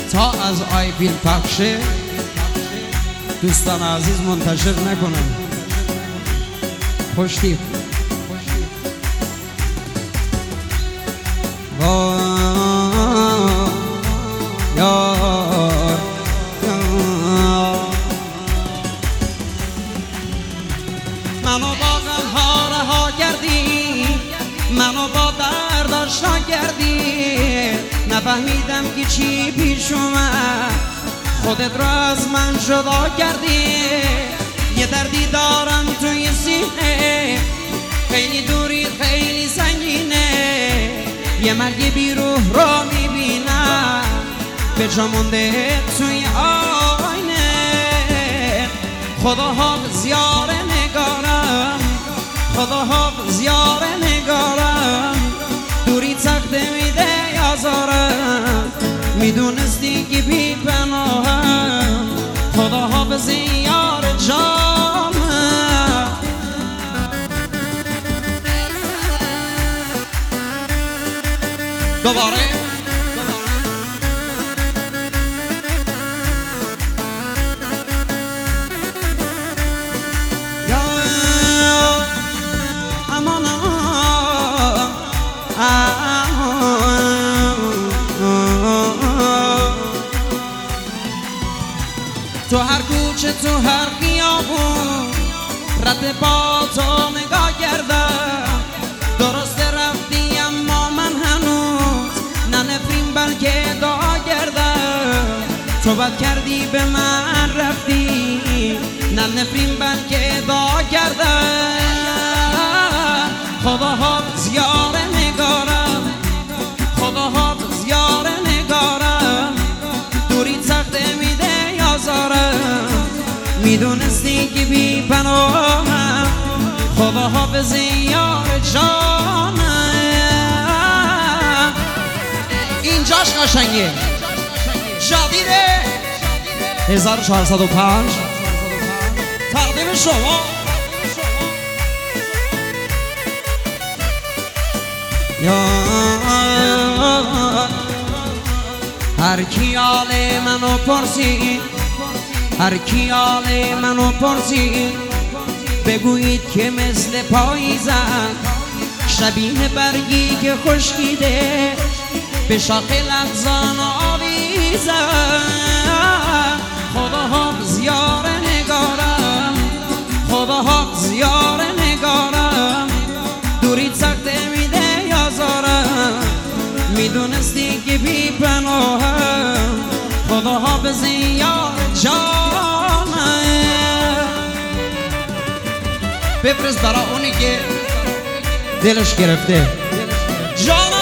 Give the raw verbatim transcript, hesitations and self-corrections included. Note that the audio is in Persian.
تا از آی فیلم پخشه دوستان عزیز منتشر نکنن. خوشتیب یا منو با غمها رها کردی، منو با درد آشنا کردی، نفهمیدم که چی پیش اومد، خودت را از من جدا کردی. یه دردی دارم توی سینه، خیلی دوری خیلی سنگینه، یه مرگ بی روح را میبینم به جا مونده توی آینه. خدا حافظ یار نگارم، خدا حافظ یار نگارم، دوری تخته میده یازارم، میدونستی که بی پناهم. خدا حافظ یار جانم. دوباره تو هر کوچه تو هر خیابون رد با تو نگاه کردم، درست رفتی اما من هنوز نه نفرین بلکه دعا کردم. تو بد کردی به من رفتی، نه نفرین بلکه دعا کردم. خدا حافظ یار نگارم، خدا حافظ یار نگارم، دوری تخته میده یازارم، میدونستی که بی پناهم. خدا حافظ یار جانم. اینجاش قشنگه، جدیده هزار و چهارصد و پنج تقدیم شما. یا هر کی حال منو پرسید، هر کی حال منو پرسید، بگویید که مثل پاییزم شبیه برگی که خشکیده به شاخ لغزان آویزم. خدا حافظ یار نگارم، خدا حافظ یار نگارم، دوری تخته میده یازارم، میدونستی که بی پناهم. خدا حافظ یار جانم. بفرست برای اونی که دلش گرفته جانم.